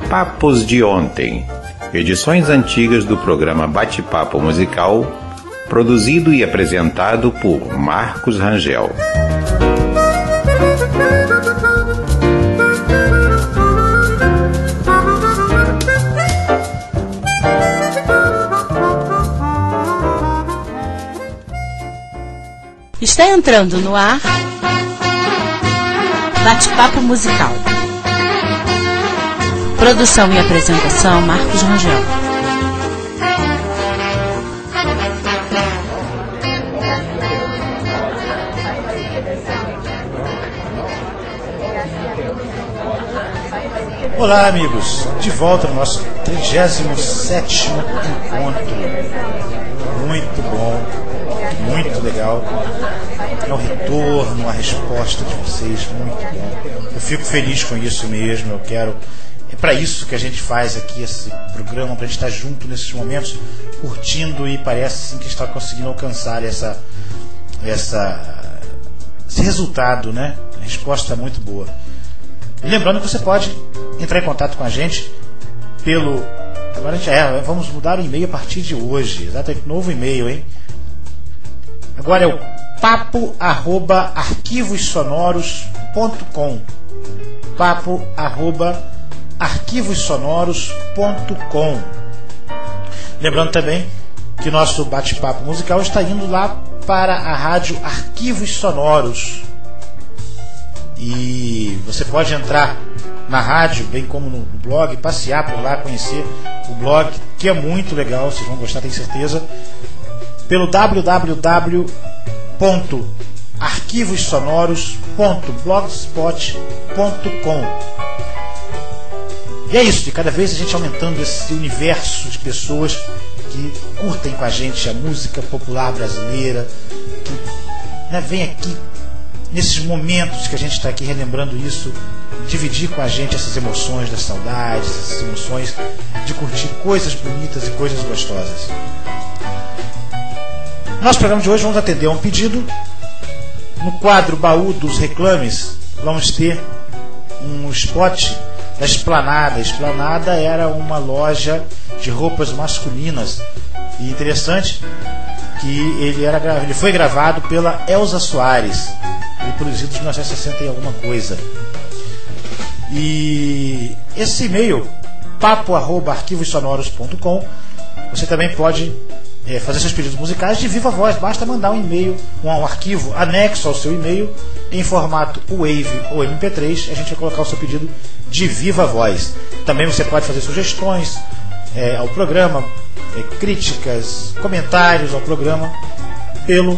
Papos de Ontem, edições antigas do programa Bate-Papo Musical, produzido e apresentado por Marcos Rangel. Está entrando no ar Bate-Papo Musical. Produção e apresentação Marcos Rangel. Olá, amigos, de volta no nosso 37º encontro. Muito bom, muito legal. É um retorno, uma resposta de vocês, muito bom. Eu fico feliz com isso mesmo, é para isso que a gente faz aqui esse programa, para a gente estar junto nesses momentos, curtindo, e parece assim que está conseguindo alcançar esse resultado, né? A resposta é muito boa. E lembrando que você pode entrar em contato com a gente pelo... Agora vamos mudar o e-mail a partir de hoje. Exatamente, novo e-mail, hein? Agora é o papo@arquivossonoros.com. papo@arquivossonoros.com. Lembrando também que nosso bate-papo musical está indo lá para a rádio Arquivos Sonoros. E você pode entrar na rádio, bem como no blog, passear por lá, conhecer o blog, que é muito legal, vocês vão gostar, tenho certeza, pelo www.arquivossonoros.blogspot.com. E é isso, de cada vez a gente aumentando esse universo de pessoas que curtem com a gente a música popular brasileira, que vem aqui nesses momentos que a gente está aqui relembrando isso, dividir com a gente essas emoções das saudades, essas emoções de curtir coisas bonitas e coisas gostosas. No nosso programa de hoje vamos atender a um pedido. No quadro Baú dos Reclames vamos ter um spot da Esplanada. A Esplanada era uma loja de roupas masculinas, e interessante que ele foi gravado pela Elza Soares, ele produzido em 1960 e alguma coisa. E esse e-mail, papo@arquivossonoros.com, você também pode fazer seus pedidos musicais de viva voz. Basta mandar um e-mail, um arquivo anexo ao seu e-mail em formato WAV ou MP3. A gente vai colocar o seu pedido de viva voz. Também você pode fazer sugestões ao programa, críticas, comentários ao programa pelo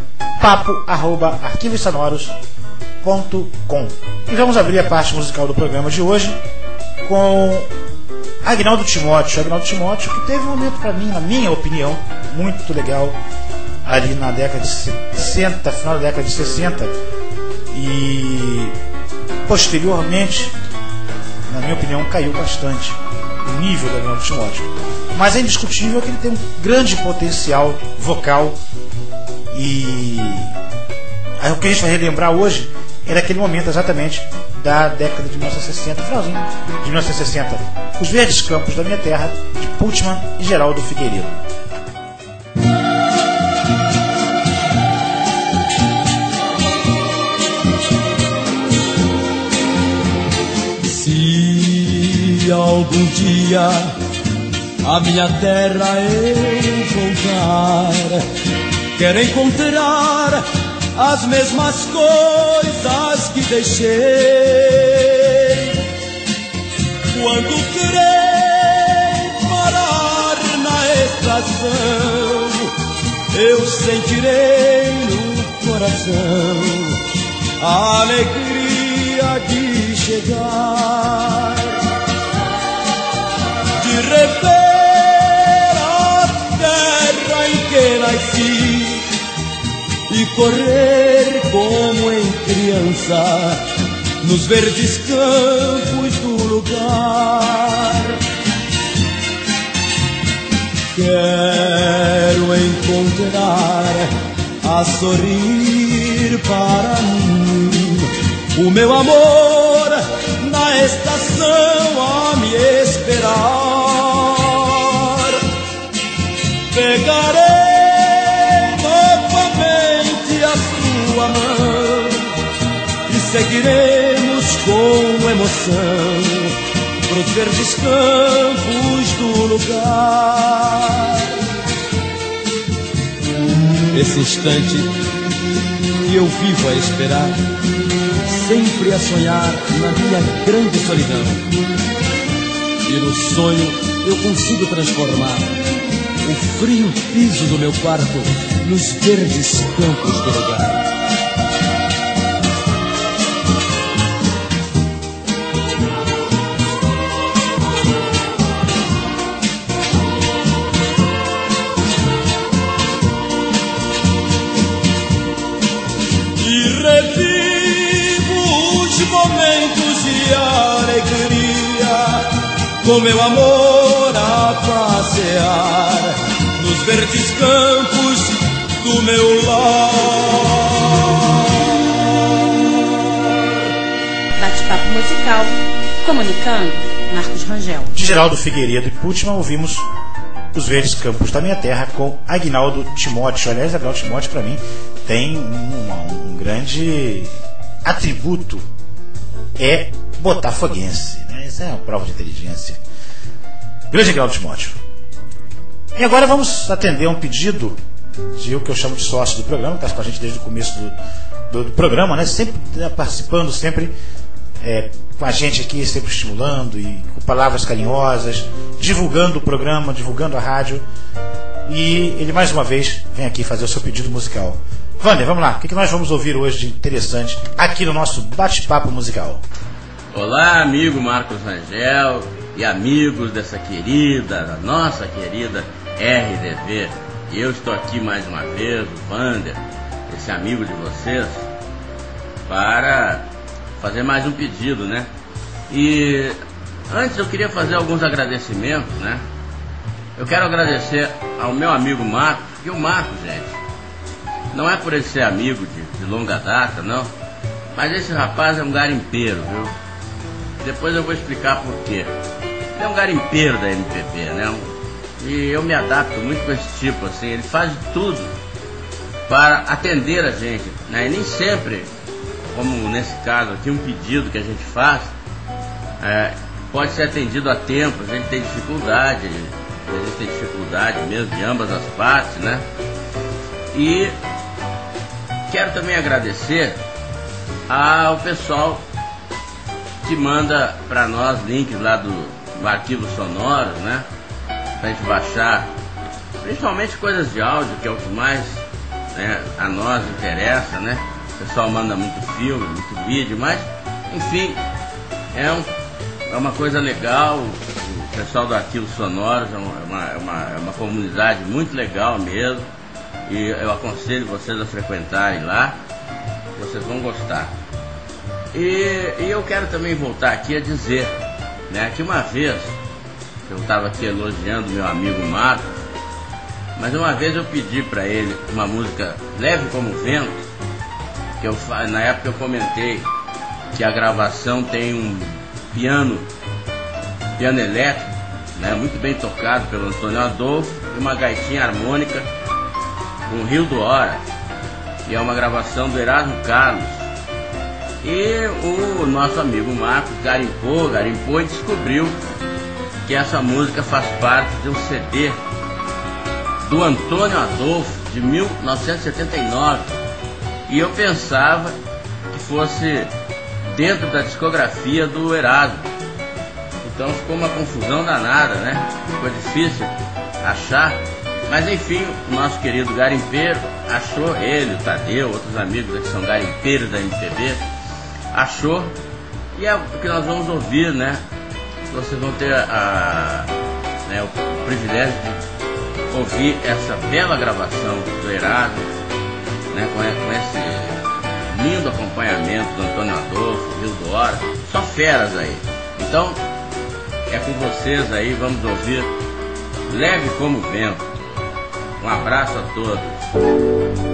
papo@arquivossonoros.com. E vamos abrir a parte musical do programa de hoje com Agnaldo Timóteo, que teve um momento para mim, na minha opinião, muito legal ali na década de 60, final da década de 60, e posteriormente, na minha opinião, caiu bastante o nível do Agnaldo Timóteo. Mas é indiscutível que ele tem um grande potencial vocal, e o que a gente vai relembrar hoje é daquele momento exatamente da década de 1960, finalzinho de 1960, Os Verdes Campos da Minha Terra, de Putman e Geraldo Figueiredo. Se algum dia a minha terra encontrar, quero encontrar as mesmas coisas que deixei. Quando querer parar na estação, eu sentirei no coração a alegria de chegar, de rever a terra em que nasci e correr como em criança nos verdes campos do lugar. Quero encontrar a sorrir para mim o meu amor na estação a me seguiremos com emoção pros verdes campos do lugar. Esse instante que eu vivo a esperar, sempre a sonhar na minha grande solidão. E no sonho eu consigo transformar o frio piso do meu quarto nos verdes campos do lugar. Momentos de alegria, com meu amor a passear nos verdes campos do meu lar. Bate-papo musical. Comunicando, Marcos Rangel. De Geraldo Figueiredo e Putman, ouvimos Os Verdes Campos da Minha Terra com Aguinaldo Timóteo. Aliás, Aguinaldo Timóteo, para mim, tem um grande atributo. É botafoguense, né? Isso é uma prova de inteligência. Grande Aguinaldo Timóteo. E agora vamos atender um pedido de o que eu chamo de sócio do programa, que está com a gente desde o começo do programa, né? Sempre participando, sempre com a gente aqui, sempre estimulando e com palavras carinhosas, divulgando o programa, divulgando a rádio. E ele mais uma vez vem aqui fazer o seu pedido musical. Wander, vamos lá, o que nós vamos ouvir hoje de interessante aqui no nosso bate-papo musical? Olá, amigo Marcos Rangel e amigos dessa querida, nossa querida RDV. Eu estou aqui mais uma vez, o Wander, esse amigo de vocês, para fazer mais um pedido, né? E antes eu queria fazer alguns agradecimentos, né? Eu quero agradecer ao meu amigo Marcos, porque o Marcos, gente, não é por ele ser amigo de longa data, não. Mas esse rapaz é um garimpeiro, viu? Depois eu vou explicar por quê. Ele é um garimpeiro da MPB, né? E eu me adapto muito com esse tipo, assim. Ele faz tudo para atender a gente, né? E nem sempre, como nesse caso aqui, um pedido que a gente faz pode ser atendido a tempo. A gente tem dificuldade, existe dificuldade mesmo de ambas as partes, né? E quero também agradecer ao pessoal que manda para nós links lá do arquivo sonoro, né? Pra gente baixar, principalmente coisas de áudio, que é o que mais, né, a nós interessa, né? O pessoal manda muito filme, muito vídeo, mas enfim, é uma coisa legal. O pessoal do arquivo sonoro é uma comunidade muito legal mesmo. E eu aconselho vocês a frequentarem lá, vocês vão gostar. E eu quero também voltar aqui a dizer, né, que uma vez, eu estava aqui elogiando meu amigo Marcos, mas uma vez eu pedi para ele uma música Leve como Vento, que na época eu comentei que a gravação tem um piano elétrico, né, muito bem tocado pelo Antônio Adolfo, e uma gaitinha harmônica com Rio do Hora, e é uma gravação do Erasmo Carlos. E o nosso amigo Marcos garimpou e descobriu que essa música faz parte de um CD do Antônio Adolfo de 1979, e eu pensava que fosse dentro da discografia do Erasmo. Então ficou uma confusão danada, né? Ficou difícil achar. Mas enfim, o nosso querido garimpeiro achou, ele, o Tadeu, outros amigos que são garimpeiros da MPB, achou, e é o que nós vamos ouvir, né? Vocês vão ter o privilégio de ouvir essa bela gravação do Erasmo, né? Com esse lindo acompanhamento do Antônio Adolfo, Rio do Hora, só feras aí. Então, é com vocês aí, vamos ouvir Leve como Vento. Um abraço a todos.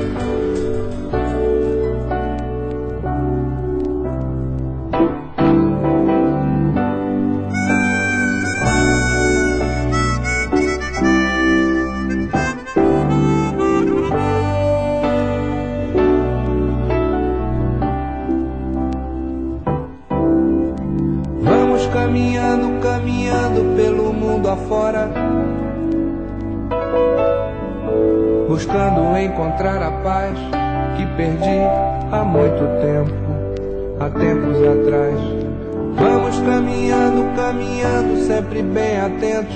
caminhando, caminhando pelo mundo afora, buscando encontrar a paz que perdi há muito tempo, há tempos atrás. Vamos caminhando, caminhando, sempre bem atentos.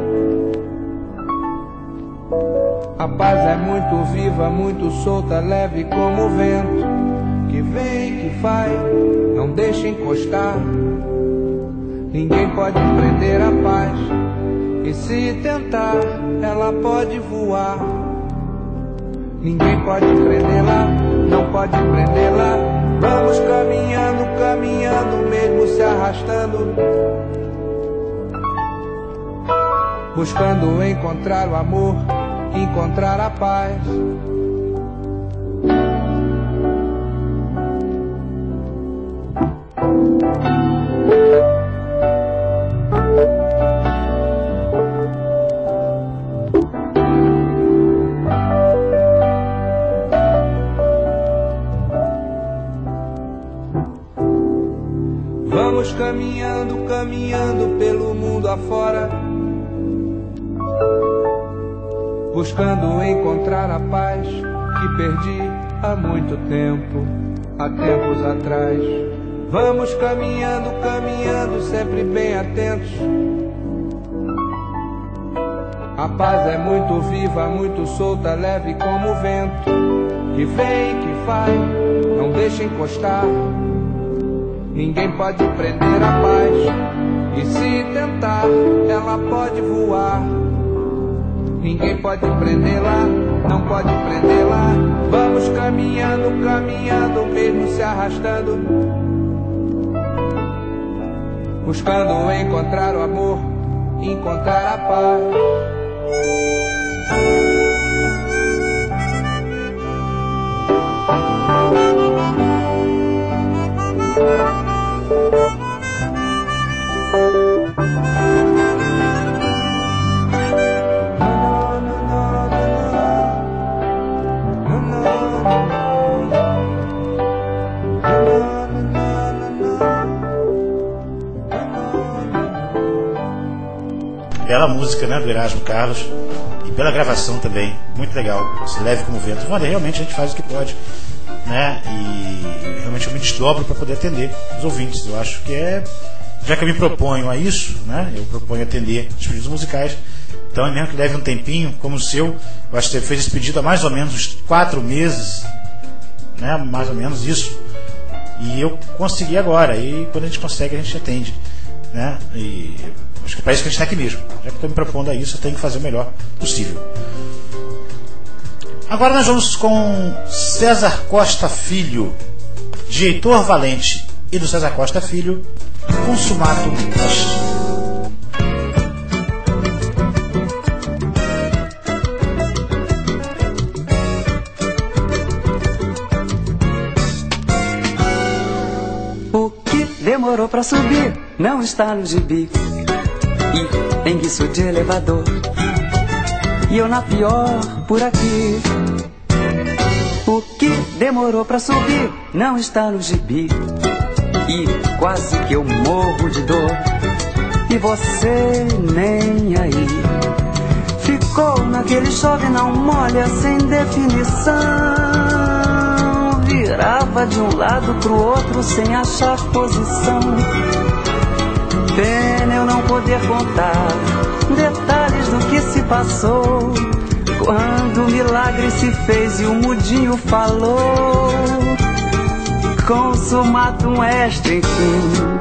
A paz é muito viva, muito solta, leve como o vento, que vem, que vai, não deixa encostar. Ninguém pode prender a paz, e se tentar, ela pode voar. Ninguém pode prendê-la, não pode prendê-la. Vamos caminhando, caminhando, mesmo se arrastando, buscando encontrar o amor, encontrar a paz. Vamos caminhando, caminhando pelo mundo afora, buscando encontrar a paz que perdi há muito tempo, há tempos atrás. Vamos caminhando, caminhando, sempre bem atentos. A paz é muito viva, muito solta, leve como o vento, que vem, que vai, não deixa encostar. Ninguém pode prender a paz, e se tentar, ela pode voar. Ninguém pode prendê-la, não pode prendê-la. Vamos caminhando, caminhando, mesmo se arrastando, buscando encontrar o amor, encontrar a paz. Bela música, né, do Erasmo Carlos, e bela gravação também, muito legal, se leve como vento. Wander, realmente a gente faz o que pode, né, e realmente eu me desdobro para poder atender os ouvintes. Eu acho que já que eu me proponho a isso, né, eu proponho atender os pedidos musicais, então é mesmo que leve um tempinho, como o seu. Eu acho que você fez esse pedido há mais ou menos uns 4 meses, né, mais ou menos isso, e eu consegui agora, e quando a gente consegue a gente atende, né, e acho que é para isso que a gente está aqui mesmo. Já que estou me propondo a isso, eu tenho que fazer o melhor possível. Agora nós vamos com César Costa Filho, de Heitor Valente e do César Costa Filho, Consumatum Est. O que demorou pra subir não está no gibi, e em guiço de elevador, e eu na pior por aqui. O que demorou pra subir não está no gibi, e quase que eu morro de dor, e você nem aí. Ficou naquele chove não molha sem definição, virava de um lado pro outro sem achar posição. Pena eu não poder contar detalhes do que se passou, quando o milagre se fez e o mudinho falou. Consumatum est, enfim.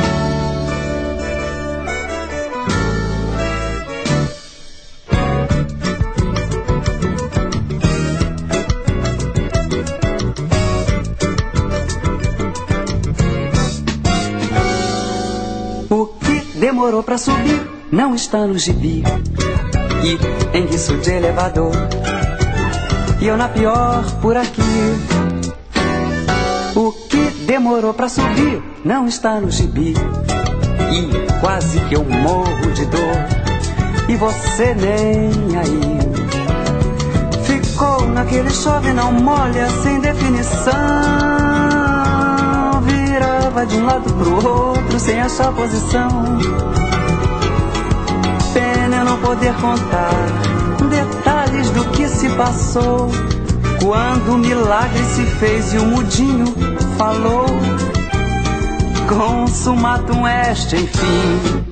O que demorou pra subir não está no gibi, e em guiço de elevador, e eu na pior por aqui. O que demorou pra subir não está no gibi, e quase que eu morro de dor, e você nem aí. Ficou naquele chove não molha sem definição, virava pulava de um lado pro outro sem achar posição. Pena eu não poder contar detalhes do que se passou quando o milagre se fez e o mudinho falou. Consumatum est, enfim.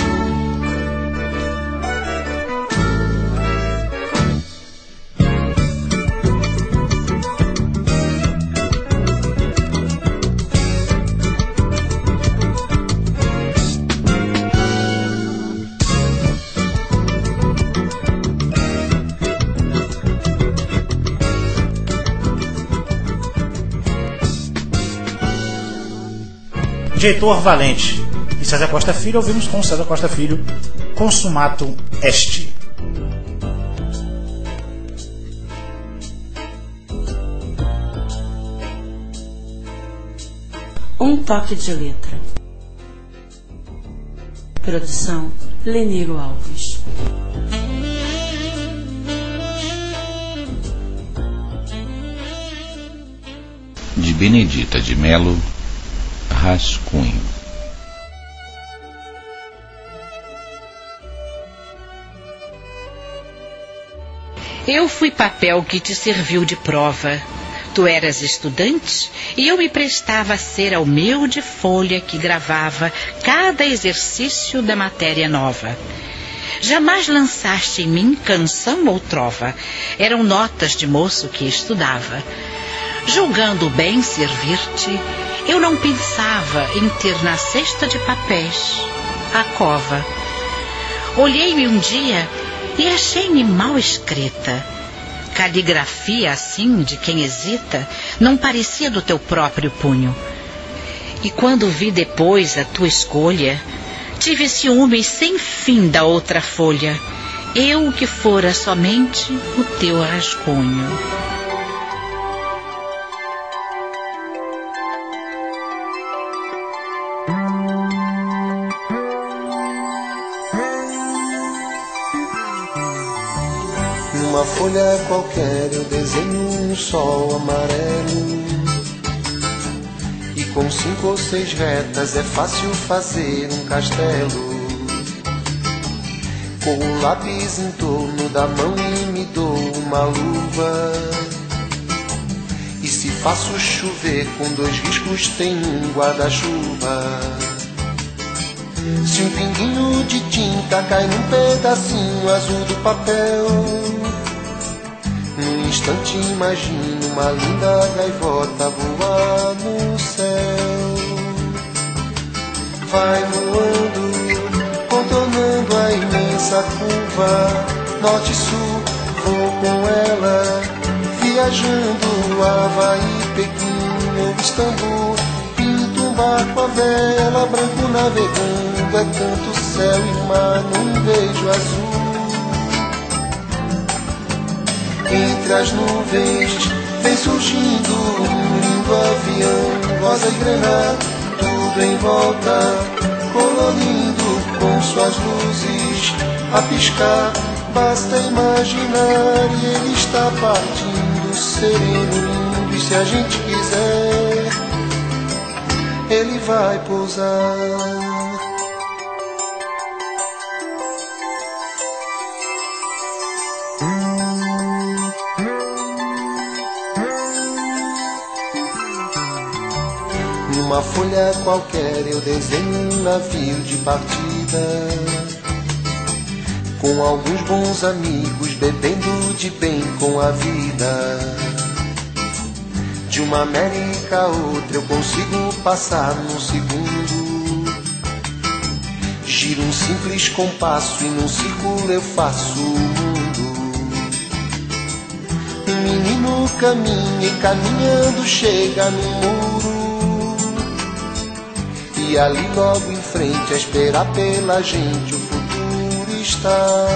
De Heitor Valente e César Costa Filho, ouvimos com César Costa Filho Consumatum est. Um toque de letra. Produção Leniro Alves. De Benedita de Melo, Rascunho. Eu fui papel que te serviu de prova. Tu eras estudante e eu me prestava a ser ao meu de folha que gravava cada exercício da matéria nova. Jamais lançaste em mim canção ou trova. Eram notas de moço que estudava. Julgando bem servir-te, eu não pensava em ter na cesta de papéis a cova. Olhei-me um dia e achei-me mal escrita. Caligrafia assim de quem hesita não parecia do teu próprio punho. E quando vi depois a tua escolha, tive ciúmes sem fim da outra folha, eu que fora somente o teu rascunho. Numa folha qualquer eu desenho um sol amarelo, e com 5 ou 6 retas é fácil fazer um castelo. Com o lápis em torno da mão e me dou uma luva, e se faço chover com 2 riscos tem um guarda-chuva. Se um pinguinho de tinta cai num pedacinho azul do papel, num instante imagino uma linda gaivota voar no céu. Vai voando, contornando a imensa curva, norte e sul, vou com ela, viajando Havaí, Pequim ou Istambul. Pinto um barco a vela, branco navegando, é tanto céu e mar num beijo azul. Entre as nuvens vem surgindo um lindo avião, rosa e grená, tudo em volta, colorindo com suas luzes a piscar. Basta imaginar e ele está partindo, sereno, lindo, e se a gente quiser, ele vai pousar. Numa folha qualquer eu desenho um navio de partida, com alguns bons amigos bebendo de bem com a vida. De uma América a outra eu consigo passar num segundo. Giro um simples compasso e num círculo eu faço o mundo. Um menino caminha e caminhando chega no muro, e ali logo em frente a esperar pela gente o futuro está.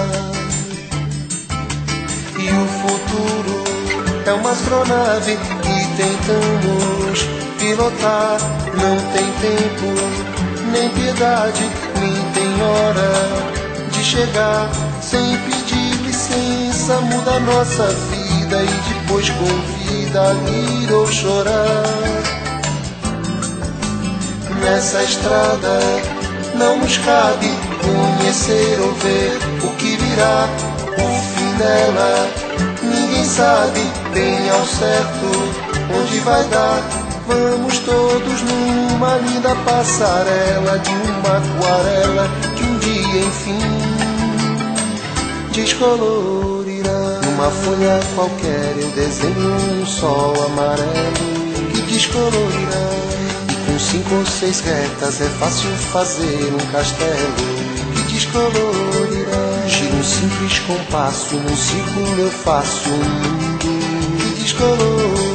E o futuro é uma astronave que tentamos pilotar. Não tem tempo, nem piedade, nem tem hora de chegar. Sem pedir licença muda a nossa vida e depois convida a rir ou chorar. nessa estrada. Não nos cabe conhecer ou ver o que virá, o fim dela. Ninguém sabe bem ao certo onde vai dar. Vamos todos numa linda passarela de uma aquarela que um dia enfim descolorirá. Numa folha qualquer eu desenho um sol amarelo que descolorirá. E com 5 ou 6 retas é fácil fazer um castelo que descolorirá. Giro um simples compasso, num círculo eu faço um mundo que descolorirá.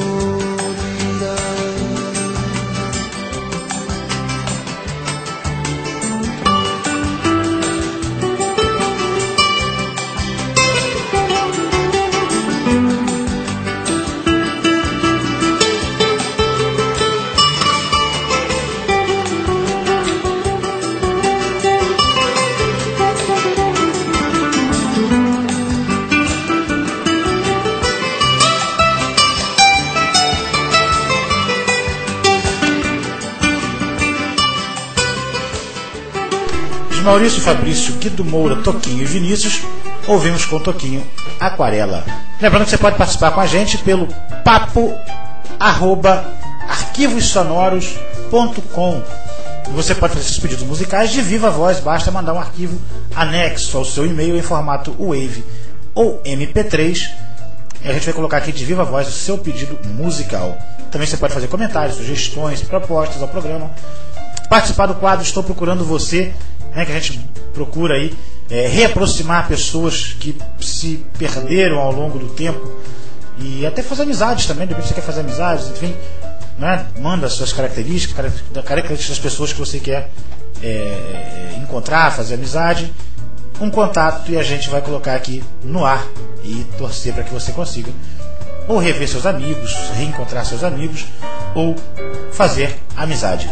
Maurício, Fabrício, Guido Moura, Toquinho e Vinícius, ouvimos com Toquinho Aquarela. Lembrando que você pode participar com a gente pelo papo@arquivossonoros.com. Você pode fazer seus pedidos musicais de viva voz, basta mandar um arquivo anexo ao seu e-mail em formato WAV ou MP3. E a gente vai colocar aqui de viva voz o seu pedido musical. Também você pode fazer comentários, sugestões, propostas ao programa. Participar do quadro Estou Procurando Você, né, que a gente procura aí reaproximar pessoas que se perderam ao longo do tempo e até fazer amizades também. De repente você quer fazer amizades, enfim, né, manda suas características das pessoas que você quer encontrar, fazer amizade, um contato, e a gente vai colocar aqui no ar e torcer para que você consiga ou rever seus amigos, reencontrar seus amigos ou fazer amizade.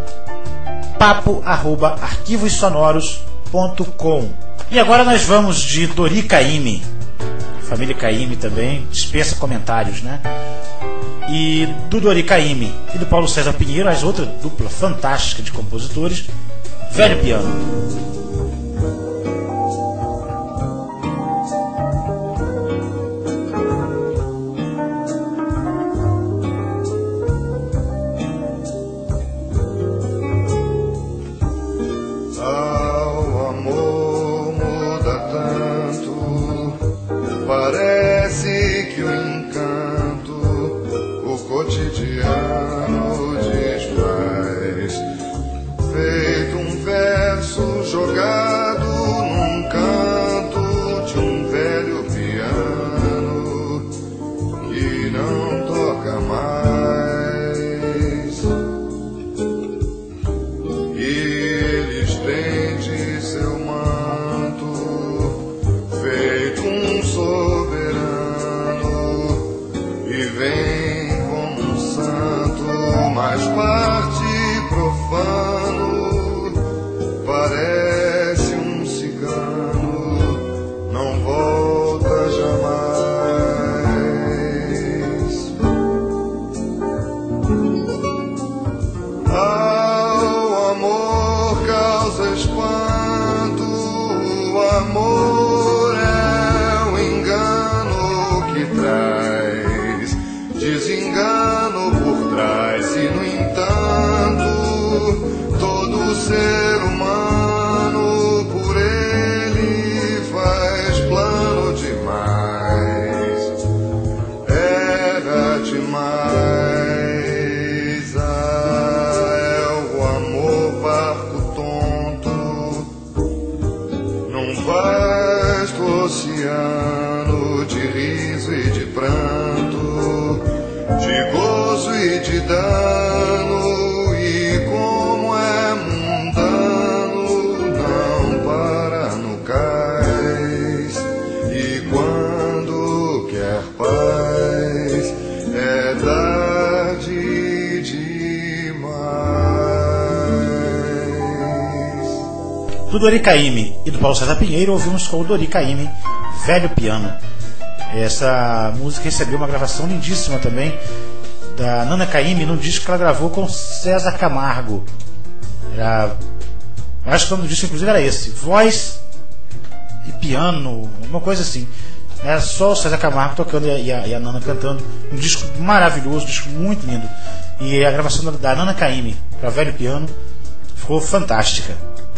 papo@arquivossonoros.com. E agora nós vamos de Dori Caymmi, família Caymmi também, dispensa comentários, né? E do Dori Caymmi e do Paulo César Pinheiro, as outra dupla fantástica de compositores, Velho Piano. Do Dori Caymmi e do Paulo César Pinheiro, ouvimos com o Dori Caymmi, Velho Piano. Essa música recebeu uma gravação lindíssima também da Nana Caymmi, num disco que ela gravou com César Camargo, Acho que o nome do disco inclusive era esse, voz e piano, uma coisa assim. Era só o César Camargo tocando e a Nana cantando. Um disco maravilhoso, um disco muito lindo. E a gravação da Nana Caymmi para velho piano ficou fantástica.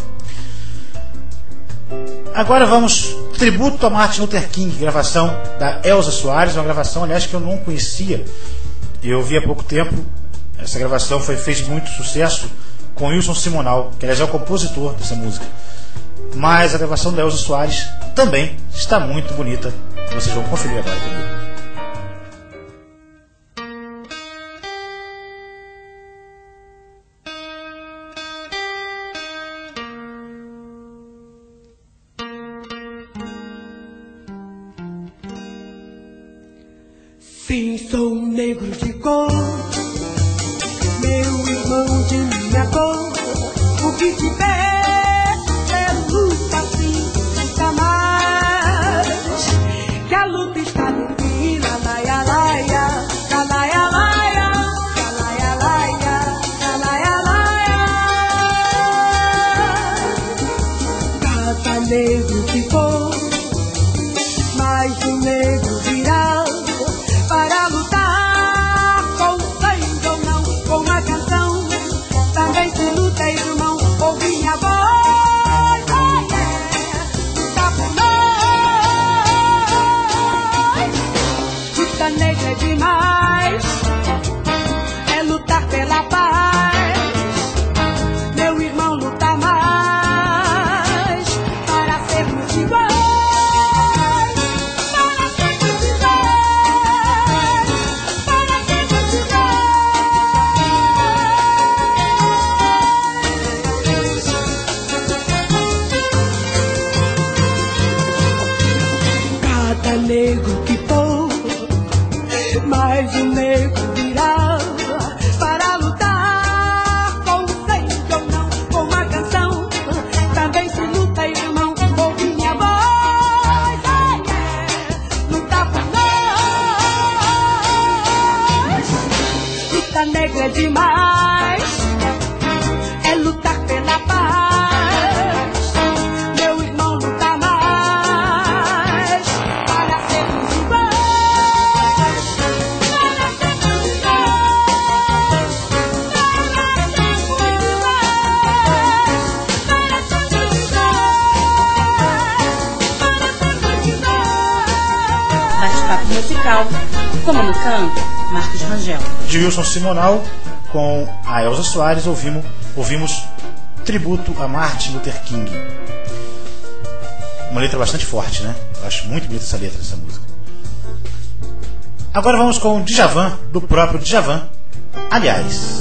Agora vamos tributo a Martin Luther King, gravação da Elza Soares, uma gravação, aliás, que eu não conhecia. Eu vi há pouco tempo. Essa gravação fez muito sucesso com Wilson Simonal, que aliás é o compositor dessa música. Mas a gravação da Elza Soares também está muito bonita. Vocês vão conferir agora comigo. Sim, sou negro de cor, meu irmão de minha cor. O que tiver é luta, sim, luta mais. Que a luta está no fim, la laia laia, la laia laia, la laia laia, la laia laia. Cada negro que for, mais um negro virá. Para lutar com sangue ou não, com uma canção. Também se luta, irmão, ouvi minha voz. Oh yeah, luta por nós. Luta negra é demais, é lutar pela paz. Meu irmão, luta mais para sermos iguais. Negro que for, mais um negro virá para lutar com sangue ou não, com uma canção. Também se luta, irmão, ouvi minha voz. Oh yeah, luta por nós. Luta negra é demais, é lutar pela paz. Musical, comunicando Marcos Rangel. De Wilson Simonal com a Elza Soares ouvimos tributo a Martin Luther King. Uma letra bastante forte, né? Eu acho muito bonita essa letra dessa música. Agora vamos com o Djavan, do próprio Djavan. Aliás,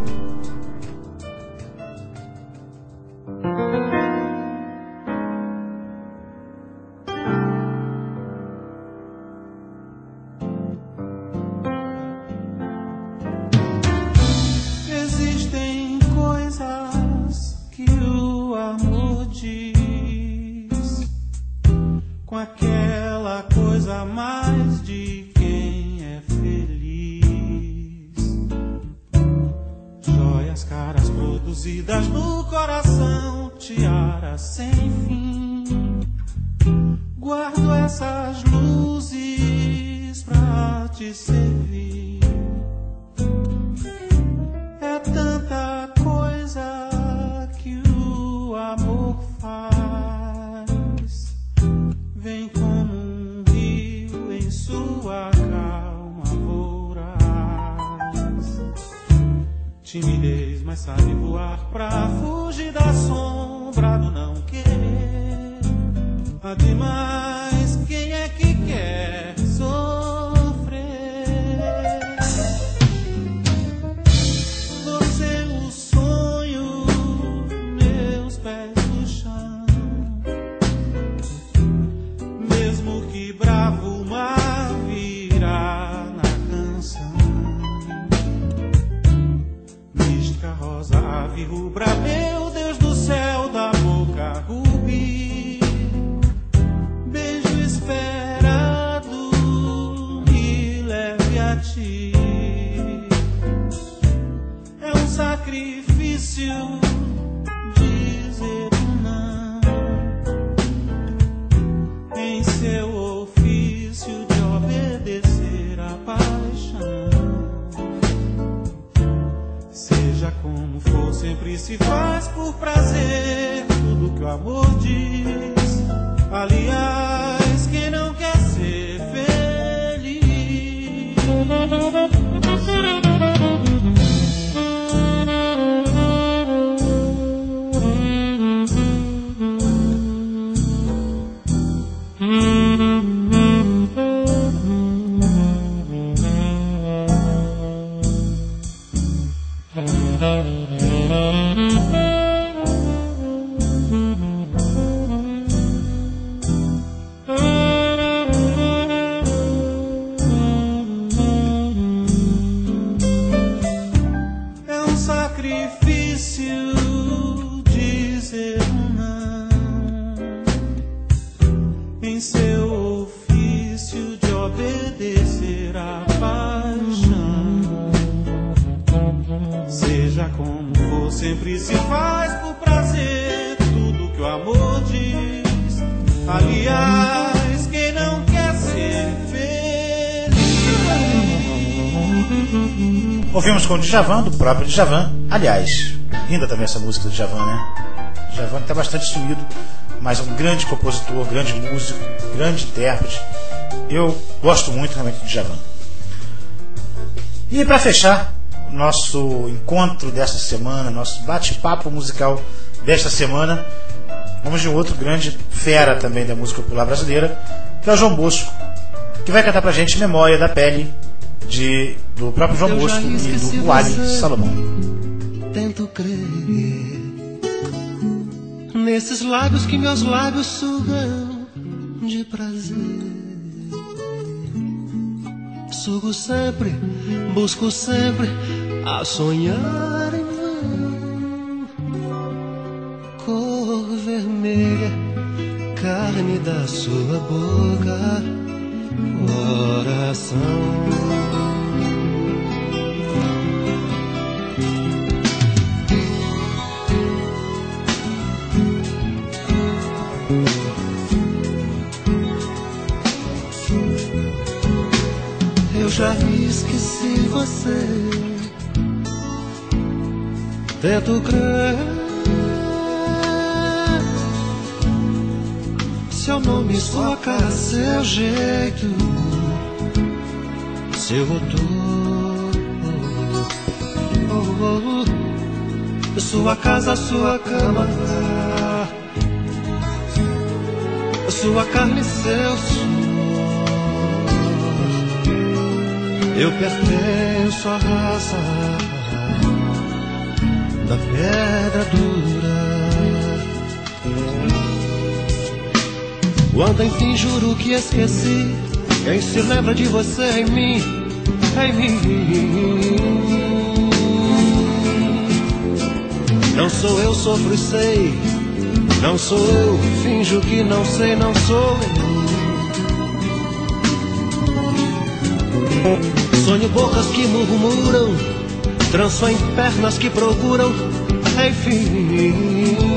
no coração, tiara sem fim. Guardo essas luzes pra te servir. É tanta coisa que o amor faz. Vem como um rio em sua calma voraz. Timidez, mas sabe voar pra fugir da sombra do não querer. Há demais, quem é que quer sofrer? Você o sonho, meus pés no chão. Mesmo que bravo o mar virá na canção. Mística rosa, ave rubra, meu Deus do céu, da boca rubi. Beijo esperado, me leve a ti. É um sacrifício como for, sempre se faz por prazer. Tudo que o amor diz. Aliás, quem não quer ser feliz? Sempre se faz por prazer, tudo que o amor diz. Aliás, quem não quer ser feliz? Ouvimos com o Djavan, do próprio Djavan. Aliás, linda também essa música do Djavan, né? Djavan está bastante sumido, mas é um grande compositor, grande músico, grande intérprete. Eu gosto muito realmente do Djavan. E para fechar nosso encontro desta semana, nosso bate-papo musical desta semana, vamos de um outro grande fera também da música popular brasileira, que é o João Bosco, que vai cantar pra gente Memória da Pele, do próprio João Bosco e do Wally Salomão. Tento crer nesses lábios que meus lábios sugam de prazer. Sugo sempre, busco sempre a sonhar em vão. Cor vermelha, carne da sua boca, coração. Eu já esqueci você. Tento crer. Seu nome, sua cara, seu jeito, seu odor, sua casa, sua cama, sua carne, seu suor. Eu pertenço à raça da pedra dura. Quando enfim juro que esqueci, quem se lembra de você em mim, em mim. Não sou eu, sofro e sei. Não sou eu, finjo que não sei, não sou eu. Sonho bocas que murmuram, tranço em pernas que procuram, enfim.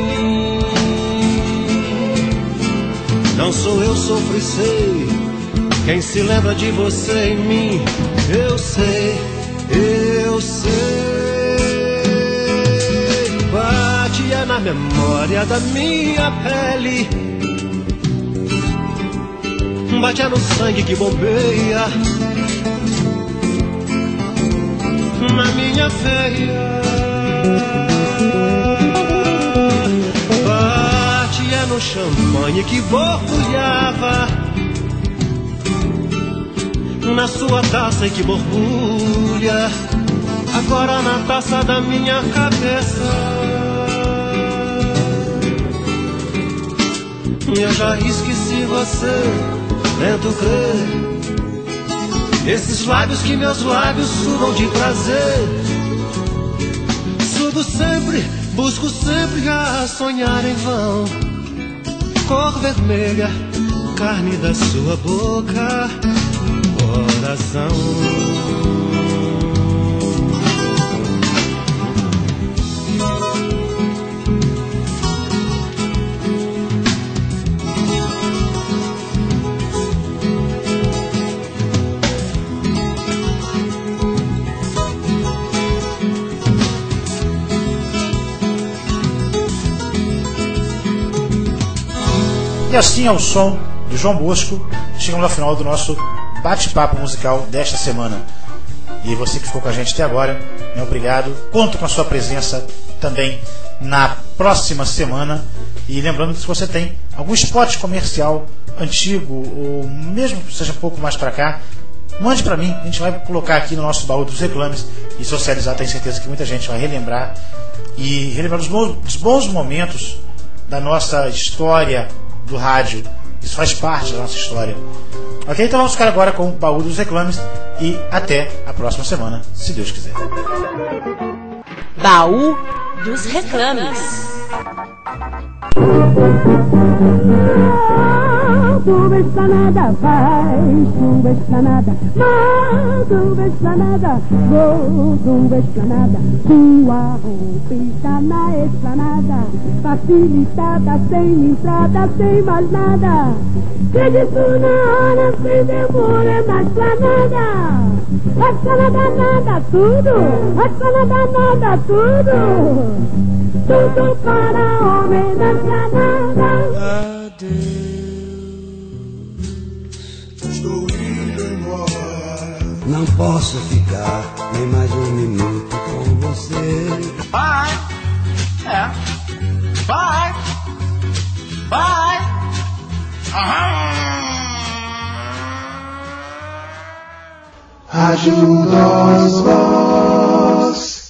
Não sou eu, sofro e sei. Quem se lembra de você em mim, eu sei, eu sei. Batia na memória da minha pele, batia no sangue que bombeia na minha veia. Batia no champanhe que borbulhava na sua taça e que borbulha agora na taça da minha cabeça. Eu já esqueci você, tento crer. Esses lábios que meus lábios sugam de prazer. Sugo sempre, busco sempre a sonhar em vão. Cor vermelha, carne da sua boca, coração. E assim, ao som de João Bosco, chegamos ao final do nosso bate-papo musical desta semana. E você que ficou com a gente até agora, meu obrigado. Conto com a sua presença também na próxima semana. E lembrando que se você tem algum spot comercial antigo, ou mesmo que seja um pouco mais para cá, mande para mim, a gente vai colocar aqui no nosso baú dos reclames e socializar. Tenho certeza que muita gente vai relembrar e relembrar os bons momentos da nossa história do rádio. Isso faz parte da nossa história. Ok? Então vamos ficar agora com o baú dos reclames e até a próxima semana, se Deus quiser. Baú dos reclames. Chuva esplanada, vai, chuva esplanada, mas chuva esplanada, vou, chuva esplanada, sua roupa está na esplanada, facilitada, sem entrada, sem mais nada. Acredito na hora, sem demora, na esplanada. A esplanada nada, tudo, a esplanada nada, tudo. Tudo para homem da esplanada. Estou indo embora. Não posso ficar nem mais um minuto com você. Vai, vai, vai. Rádio Nós Voz.